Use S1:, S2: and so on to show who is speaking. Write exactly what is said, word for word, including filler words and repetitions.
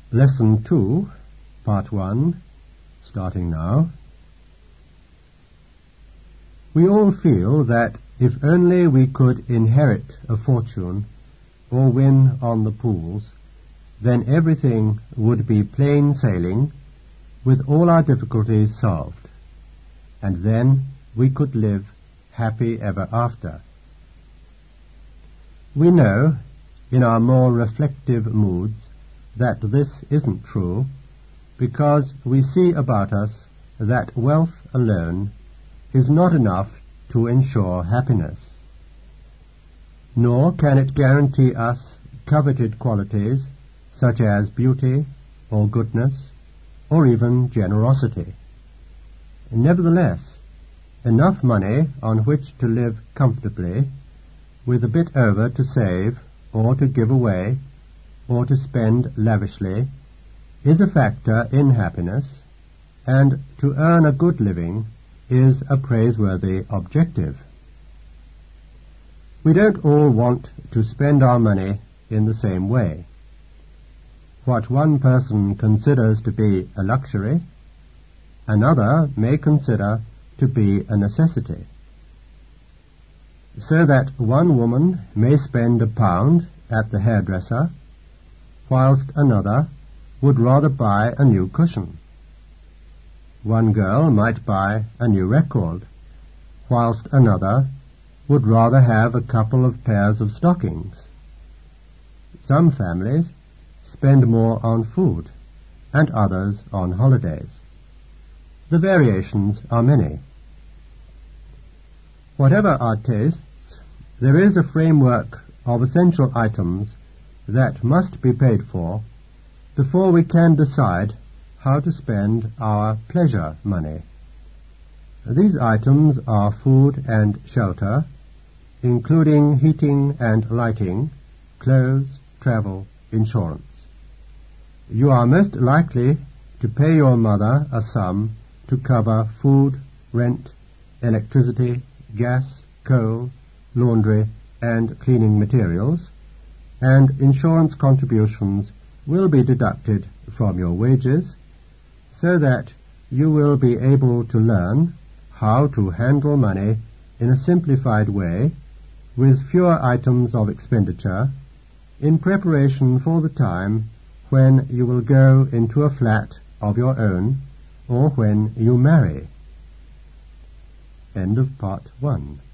S1: Lesson two, Part one, starting now. We all feel that if only we could inherit a fortune or win on the pools, then everything would be plain sailing with all our difficulties solved, and then we could live happy ever after. We know, in our more reflective moods, that this isn't true, because we see about us that wealth alone is not enough to ensure happiness, nor can it guarantee us coveted qualities such as beauty or goodness or even generosity. Nevertheless, enough money on which to live comfortably, with a bit over to save or to give away or to spend lavishly, is a factor in happiness, and to earn a good living is a praiseworthy objective. We don't all want to spend our money in the same way. What one person considers to be a luxury, another may consider to be a necessity. So that one woman may spend a pound at the hairdresser, whilst another would rather buy a new cushion. One girl might buy a new record, whilst another would rather have a couple of pairs of stockings. Some families spend more on food, and others on holidays. The variations are many. Whatever our tastes, there is a framework of essential items that must be paid for before we can decide how to spend our pleasure money. These items are food and shelter, including heating and lighting, clothes, travel, insurance. You are most likely to pay your mother a sum to cover food, rent, electricity, gas, coal, laundry, and cleaning materials, and insurance contributions will be deducted from your wages, so that you will be able to learn how to handle money in a simplified way, with fewer items of expenditure, in preparation for the time when you will go into a flat of your own, or when you marry. End of part one.